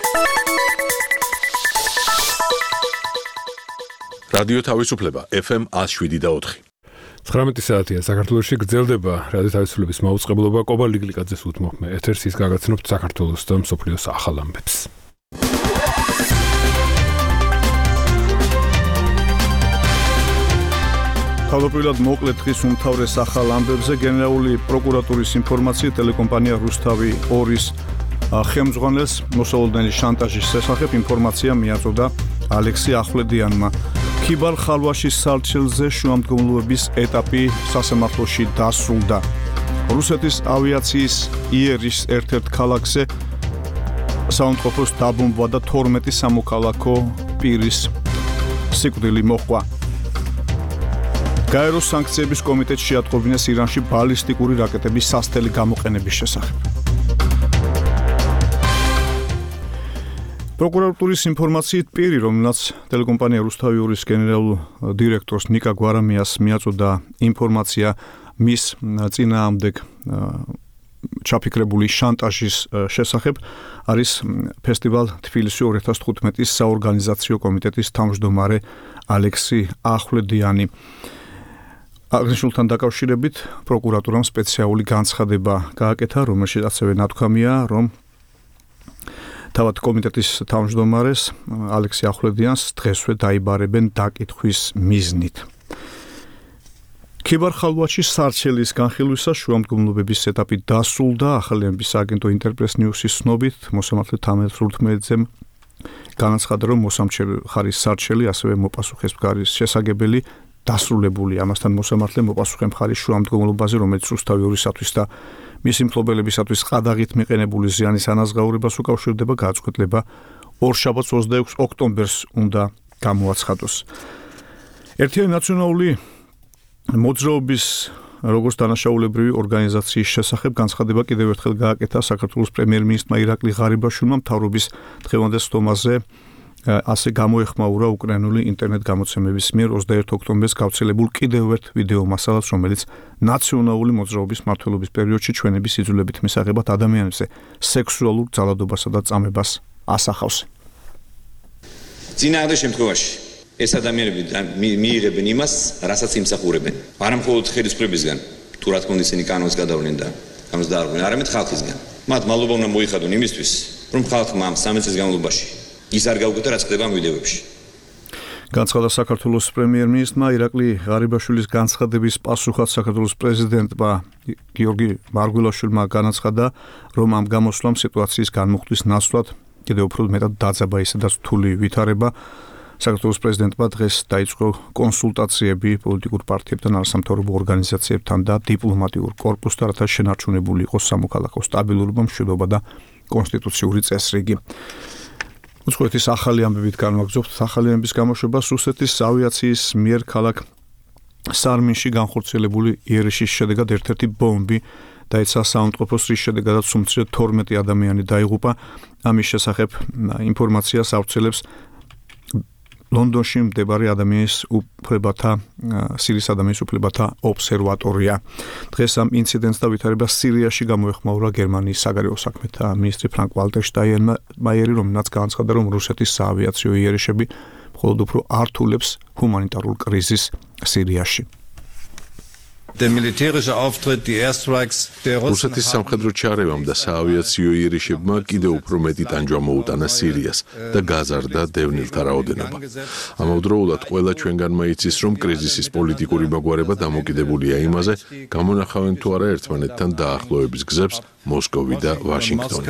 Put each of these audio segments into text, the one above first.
რადიო თავისუფლება FM 107.4. 19 საათია საქართველოში გრძელდება რადიო თავისუფლების მაუწყებლობა კობალ ლიგლიკაძეს უთმობ მე ეთერს ის გაგაცნობთ საქართველოს და მსოფლიოს ახალ ამბებს. თავდაპირველად მოკლედ დღის უმთავრეს ახალ ამბებზე გენერალური პროკურატურის ინფორმაციით ტელეკომპანია რუსთავი 2-ის ხელმძღვანელს მოსავალდნელი შანტაჟის შესახებ ინფორმაცია მიაწოდა ალექსი ახვლედიანმა. ქიბარ ხალვაშის სარჩელზე შუამდგომლობების ეტაპი სასამართლოში დასრულდა. რუსეთის ავიაციის იერის ერთ-ერთ ქალაქზე საუნდტროფოს დაბომბვა და 12 სამოქალაქო პირის სიკვდილი მოჰყვა. გაეროს სანქციების კომიტეტში შეატყობინეს ირანში ბალისტიკური რაკეტების სასთელი გამოყენების შესახებ. პროკურატურის ინფორმაციით პირი, რომელსაც ტელეკომპანია რუსთავი 2-ის გენერალურ დირექტორს ნიკა გვარამიას მიაწოდა ინფორმაცია მის წინააღმდეგ ჩაფიქრებული შანტაჟის შესახებ, არის ფესტივალ თბილისი 2015-ის საორგანიზაციო კომიტეტის თავმჯდომარე ალექსი ახვლედიანი. აღნიშნულთან დაკავშირებით პროკურატურამ სპეციალური განცხადება გააკეთა, რომელშიც ასევე ნათქვამია, რომ თავად კომიტეტის თავმჯდომარეს ალექსი ახვლედიანს დღესვე დაიბარებენ დაკითხვის მიზნით. ქიბარ ხალვაშის სარჩელის განხილვისას შუამდგომლობების ეტაპი დასრულდა. ახალი ამბის აგენტო ინტერპრეს ნიუსის ცნობით მოსამართლე 18-ზე განაცხადა, რომ მოსამჩერ ხარის სარჩელი ასევე მოპასუხეს მხარის შესაგებელი დასრულებული. ამასთან მოსამართლე მოპასუხე მხარის შუამდგომლობაზე, რომელიც რუსთავი 2-ისათვის და მისი მფლობელებისათვის ყადაღით მიყენებული ზიანის ანაზღაურებას უკავშირდება, გააწყვეტლება ორშაბათს 26 ოქტომბერს უნდა გამოაცხადოს. ერთიანი ნაციონალური მოძრაობის როგორც დანაშაულებრივი ორგანიზაციის შესახებ განცხადება კიდევ ერთხელ გააკეთა საქართველოს პრემიერ-მინისტრმა ირაკლი ღარიბაშვილმა მთავრობის დღევანდელ სტომაზე ასე გამოეხმაურა უკრაინული ინტერნეტ გამოცემების მიერ 21 ოქტომბერს გავრცელებულ კიდევ ერთ ვიდეო მასალას, რომელიც ნაციონალური მოძრაობის მმართველობის პერიოდში ჩვენების იძულებით მისაღებად ადამიანებზე სექსუალურ ძალადობასა და წამებას ასახავს. წინააღმდეგ შემთხვევაში ეს ადამიანები მიიღებენ იმას, რასაც იმსახურებენ. არა მხოლოდ ხელისუფლებისგან, თუ რა თქმა უნდა ისინი კანონს გადავლენ და კანონს დაარღვევენ, არამედ ხალხისგან. მათ მადლობა უნდა მოიხადონ იმისთვის, რომ ხალხმა ამ 13 წლის განმავლობაში ის არ გაუგეთა, რაც ხდება ამ ვიდეოებში. განცხადა საქართველოს პრემიერ-მინისტრმა ირაკლი ღარიბაშვილის განცხადების პასუხად საქართველოს პრეზიდენტმა გიორგი მარგველაშვილმა განაცხადა, რომ ამ გამოსვლამ სიტუაციის განმუხტვის ნაცვლად კიდევ უფრო მეტად დაძაბა ისედაც რთული ვითარება. საქართველოს პრეზიდენტმა დღეს დაიწყო კონსულტაციები პოლიტიკურ პარტიებთან, არასამთავრობო ორგანიზაციებთან და დიპლომატიურ კორპუსთან, რათა შენარჩუნებული იყოს სამოქალაქო სტაბილურობა, მშვიდობა და კონსტიტუციური წესრიგი. უცხოეთის ახალი ამბებით განვაგრძობთ. ახალი ამბების გამოშვებას რუსეთის ავიაციის მიერ ქალაქ სარმინში განხორციელებული იერიშის შედეგად ერთ-ერთი ბომბი დაეცა საუნდტროფოს, რის შედეგადაც უმცირედ 12 ადამიანი დაიღუპა. ამის შესახებ ინფორმაციას ავრცელებს ლონდონში მდებარე ადამიანის უფლებათა სირიის ადამიანის უფლებათა ობსერვატორია. დღეს ამ ინციდენტს და ვითარებას სირიაში გამოეხმაურა გერმანიის საგარეო საქმეთა მინისტრი ფრანკ ვალტერ შტაინმაიერი, რომელმაც განაცხადა, რომ რუსეთის საავიაციო იერიშები მხოლოდ უფრო ართულებს ჰუმანიტარულ კრიზისს სირიაში. რუსეთის სამხედრო ჩარევამ და საავიაციო იერიშებმა კიდევ უფრო მეტი ტანჯვა მოუტანა სირიას და გაზარდა დევნილთა რაოდენობა. ამავდროულად ყველა ჩვენგანმა იცის, რომ კრიზისის პოლიტიკური მოგვარება დამოკიდებულია იმაზე, გამონახავენ თუ არა ერთმანეთთან დაახლოების გზებს მოსკოვი და ვაშინგტონი.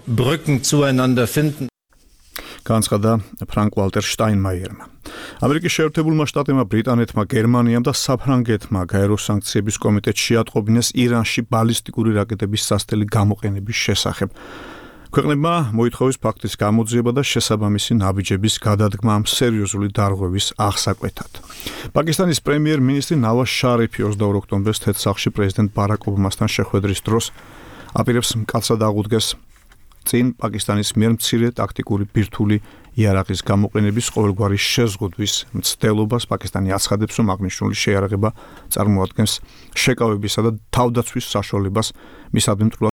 განაცხადა ფრანკ ვალტერ შტაინმაიერმა. ამერიკის შეერთებულმა შტატებმა, ბრიტანეთმა, გერმანიამ და საფრანგეთმა გაეროს სანქციების კომიტეტში შეატყობინეს ირანში ბალისტიკური რაკეტების სასთელი გამოყენების შესახებ. ქვეყნებმა მოითხოვეს ფაქტის გამოძიება და შესაბამისი ნაბიჯების გადადგმა ამ სერიოზული დარღვევის აღსაკვეთად. პაკისტანის პრემიერ-მინისტრი ნავაზ შარიფი 22 ოქტომბერს თეთრ-სახლში პრეზიდენტ ბარაკ ობამასთან შეხვედრის დროს აპირებს მკაცრად აღუდგეს წინ პაკისტანის მიერ მცირე ტაქტიკური ბირთვული იარაღის გამოყენების ყოველგვარი შეზღუდვის მცდელობას. პაკისტანი აცხადებს, რომ აღნიშნული შეიარაღება წარმოადგენს შეკავებისა და თავდაცვის საშუალებას მის ადმინისტრაციულ